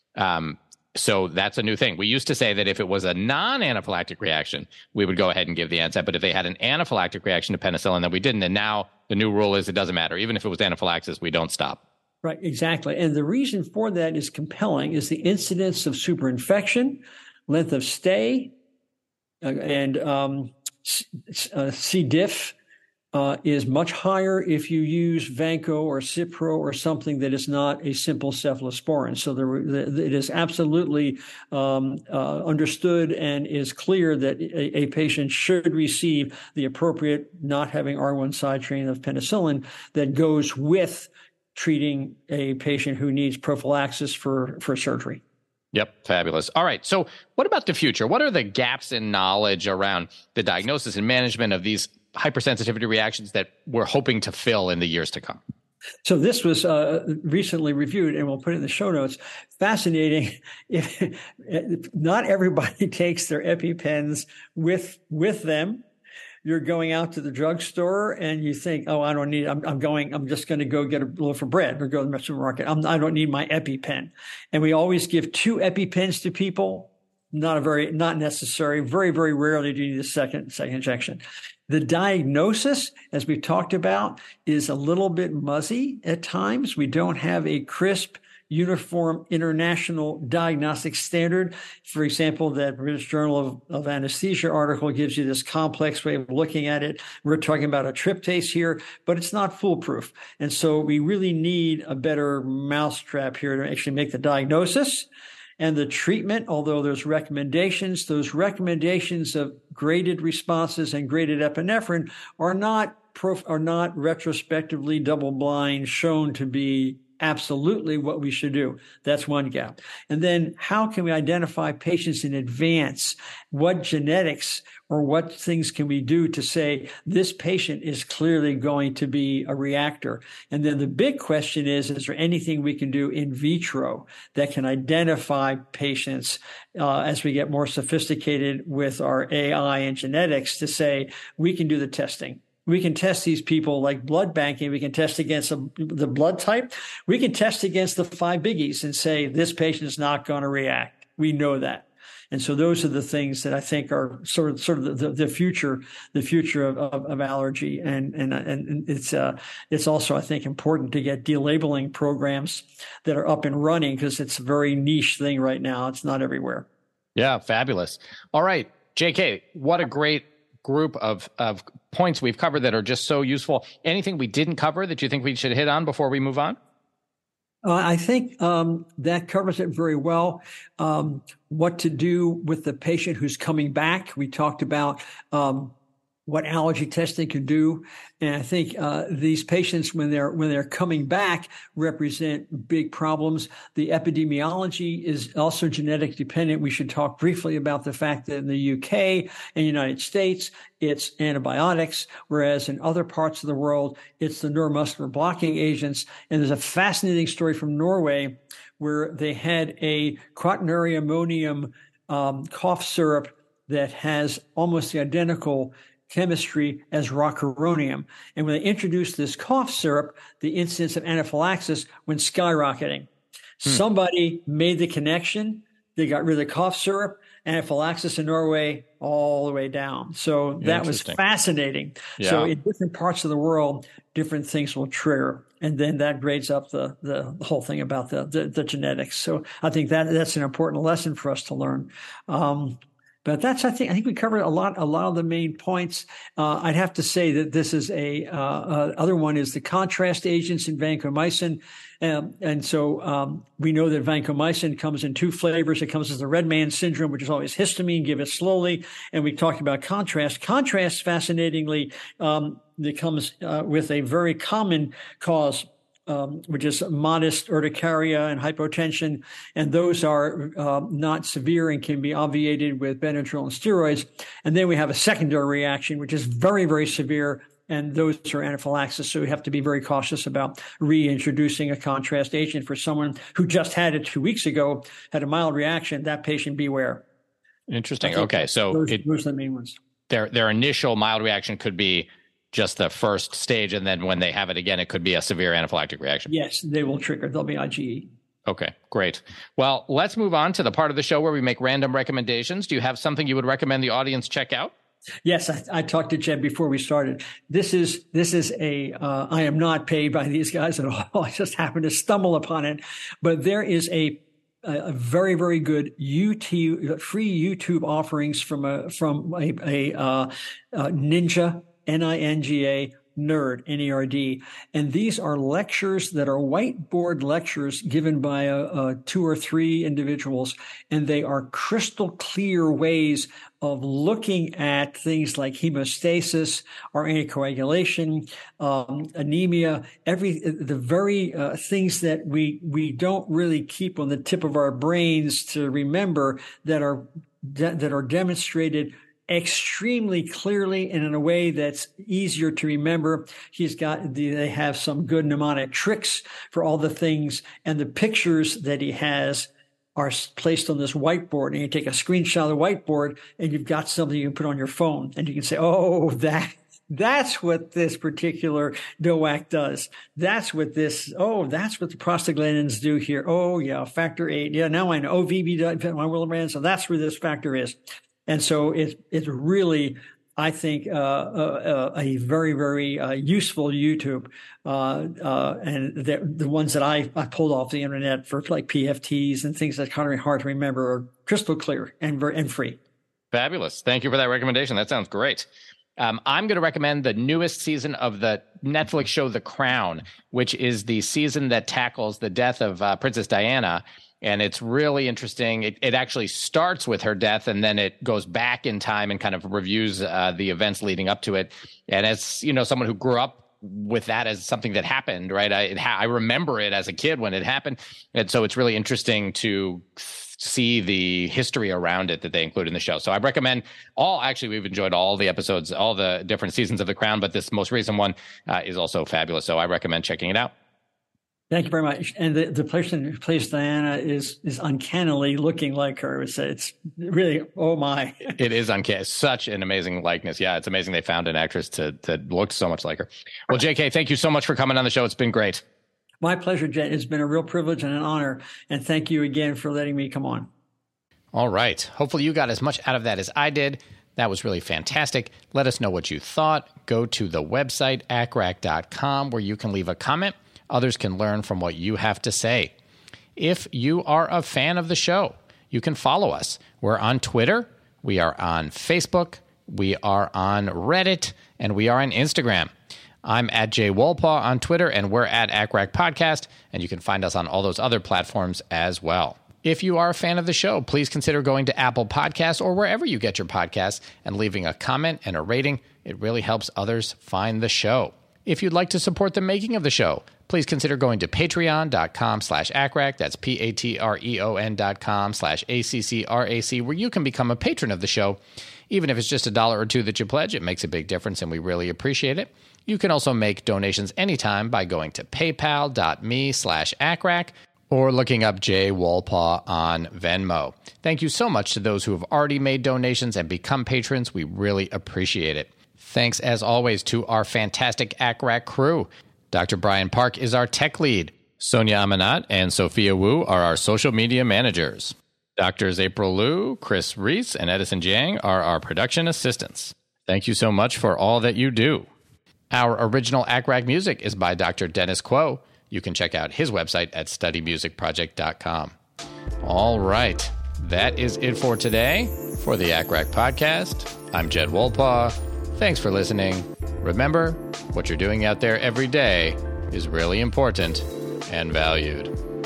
So that's a new thing. We used to say that if it was a non-anaphylactic reaction, we would go ahead and give the Ancef. But if they had an anaphylactic reaction to penicillin, then we didn't. And now the new rule is it doesn't matter. Even if it was anaphylaxis, we don't stop. Right, exactly. And the reason for that is compelling, is the incidence of superinfection, length of stay, and C. diff is much higher if you use Vanco or Cipro or something that is not a simple cephalosporin. So it is absolutely understood and is clear that a patient should receive the appropriate, not having R1 side chain of penicillin that goes with treating a patient who needs prophylaxis for surgery. Yep. Fabulous. All right. So what about the future? What are the gaps in knowledge around the diagnosis and management of these hypersensitivity reactions that we're hoping to fill in the years to come? So this was recently reviewed, and we'll put it in the show notes. Fascinating. Not everybody takes their EpiPens with them. You're going out to the drugstore and you think, oh, I don't need, I'm just going to go get a loaf of bread or go to the supermarket. I don't need my EpiPen. And we always give 2 EpiPens to people. Not necessary. Very, very rarely do you need a second injection. The diagnosis, as we've talked about, is a little bit muzzy at times. We don't have a crisp, uniform international diagnostic standard. For example, that British Journal of Anesthesia article gives you this complex way of looking at it. We're talking about a tryptase here, but it's not foolproof. And so we really need a better mousetrap here to actually make the diagnosis. And the treatment, although there's recommendations, those recommendations of graded responses and graded epinephrine are not retrospectively double-blind shown to be absolutely what we should do. That's one gap. And then how can we identify patients in advance? What genetics or what things can we do to say this patient is clearly going to be a reactor? And then the big question is there anything we can do in vitro that can identify patients as we get more sophisticated with our AI and genetics to say we can do the testing? We can test these people like blood banking. We can test against the blood type. We can test against the 5 biggies and say this patient is not going to react. We know that. And so those are the things that I think are sort of the future of allergy. And it's also, I think, important to get delabeling programs that are up and running because it's a very niche thing right now. It's not everywhere. Yeah, fabulous. All right, JK, what a great group of points we've covered that are just so useful. Anything we didn't cover that you think we should hit on before we move on? I think that covers it very well. What to do with the patient who's coming back. We talked about what allergy testing can do. And I think these patients, when they're coming back, represent big problems. The epidemiology is also genetic dependent. We should talk briefly about the fact that in the UK and United States, it's antibiotics, whereas in other parts of the world, it's the neuromuscular blocking agents. And there's a fascinating story from Norway where they had a quaternary ammonium cough syrup that has almost the identical chemistry as rocuronium. And when they introduced this cough syrup, the incidence of anaphylaxis went skyrocketing. Somebody made the connection. They got rid of the cough syrup, anaphylaxis in Norway all the way down. So that was fascinating. Yeah. So in different parts of the world, different things will trigger. and then that grades up the whole thing about the genetics. So I think that's an important lesson for us to learn. But I think we covered a lot of the main points. I'd have to say that this is other one is the contrast agents in vancomycin. And so we know that vancomycin comes in 2 flavors. It comes as the red man syndrome, which is always histamine, give it slowly. And we talked about contrast. Contrast, fascinatingly, that comes with a very common cause, which is modest urticaria and hypotension. And those are not severe and can be obviated with Benadryl and steroids. And then we have a secondary reaction, which is very, very severe. And those are anaphylaxis. So we have to be very cautious about reintroducing a contrast agent for someone who just had it 2 weeks ago, had a mild reaction. That patient, beware. Interesting. Okay. So those are the main ones. Their initial mild reaction could be just the first stage. And then when they have it again, it could be a severe anaphylactic reaction. Yes, they will trigger. They'll be IgE. Okay, great. Well, let's move on to the part of the show where we make random recommendations. Do you have something you would recommend the audience check out? Yes, I talked to Jed before we started. This is I am not paid by these guys at all. I just happened to stumble upon it. But there is a very, very good free YouTube offerings from a Ninja, Ninga, Nerd, Nerd. And these are lectures that are whiteboard lectures given by 2 or 3 individuals. And they are crystal clear ways of looking at things like hemostasis or anticoagulation, anemia, the very things that we don't really keep on the tip of our brains to remember that are demonstrated extremely clearly and in a way that's easier to remember. They have some good mnemonic tricks for all the things, and the pictures that he has are placed on this whiteboard, and you take a screenshot of the whiteboard and you've got something you can put on your phone, and you can say, oh, that's what this particular DOAC does. That's what the prostaglandins do here. Oh yeah, factor 8. Yeah, now I know. VB does my Willebrand, so that's where this factor is. And so it's really, I think, a very, very useful YouTube. And the ones that I pulled off the internet for like PFTs and things that kind of hard to remember are crystal clear and free. Fabulous. Thank you for that recommendation. That sounds great. I'm going to recommend the newest season of the Netflix show The Crown, which is the season that tackles the death of Princess Diana. And it's really interesting. It actually starts with her death, and then it goes back in time and kind of reviews the events leading up to it. And as someone who grew up with that as something that happened, right? I remember it as a kid when it happened. And so it's really interesting to see the history around it that they include in the show. So I recommend we've enjoyed all the episodes, all the different seasons of The Crown, but this most recent one is also fabulous. So I recommend checking it out. Thank you very much. And the person who plays Diana is uncannily looking like her. It's really, oh my. It is uncanny. Such an amazing likeness. Yeah, it's amazing they found an actress that looked so much like her. Well, JK, thank you so much for coming on the show. It's been great. My pleasure, Jen. It's been a real privilege and an honor. And thank you again for letting me come on. All right. Hopefully you got as much out of that as I did. That was really fantastic. Let us know what you thought. Go to the website, acrac.com, where you can leave a comment. Others can learn from what you have to say. If you are a fan of the show, you can follow us. We're on Twitter, we are on Facebook, we are on Reddit, and we are on Instagram. I'm at Jay Wolpaw on Twitter, and we're at ACRAC Podcast, and you can find us on all those other platforms as well. If you are a fan of the show, please consider going to Apple Podcasts or wherever you get your podcasts and leaving a comment and a rating. It really helps others find the show. If you'd like to support the making of the show, please consider going to patreon.com/ACRAC. That's patreon.com/ACCRAC, where you can become a patron of the show. Even if it's just $1 or $2 that you pledge, it makes a big difference, and we really appreciate it. You can also make donations anytime by going to paypal.me/ACRAC or looking up Jay Wolpaw on Venmo. Thank you so much to those who have already made donations and become patrons. We really appreciate it. Thanks, as always, to our fantastic ACRAC crew. Dr. Brian Park is our tech lead. Sonia Amanat and Sophia Wu are our social media managers. Doctors April Liu, Chris Reese, and Edison Jiang are our production assistants. Thank you so much for all that you do. Our original ACRAG music is by Dr. Dennis Quo. You can check out his website at studymusicproject.com. All right, that is it for today for the ACRAG podcast. I'm Jed Wolpaw. Thanks for listening. Remember, what you're doing out there every day is really important and valued.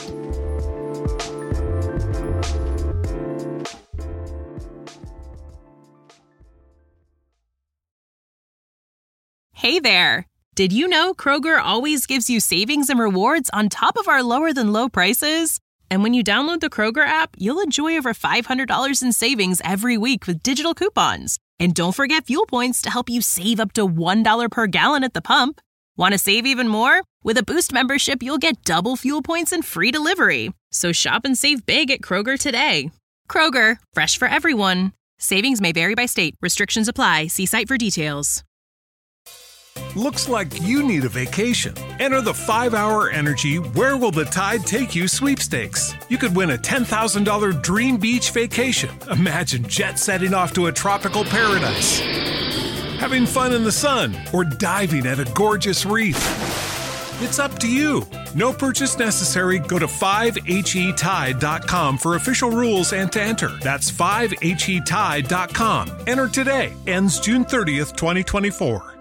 Hey there! Did you know Kroger always gives you savings and rewards on top of our lower-than-low prices? And when you download the Kroger app, you'll enjoy over $500 in savings every week with digital coupons. And don't forget fuel points to help you save up to $1 per gallon at the pump. Want to save even more? With a Boost membership, you'll get double fuel points and free delivery. So shop and save big at Kroger today. Kroger, fresh for everyone. Savings may vary by state. Restrictions apply. See site for details. Looks like you need a vacation. Enter the 5-Hour Energy Where Will the Tide Take You sweepstakes. You could win a $10,000 dream beach vacation. Imagine jet setting off to a tropical paradise, having fun in the sun, or diving at a gorgeous reef. It's up to you. No purchase necessary. Go to 5HETide.com for official rules and to enter. That's 5HETide.com. Enter today. Ends June 30th, 2024.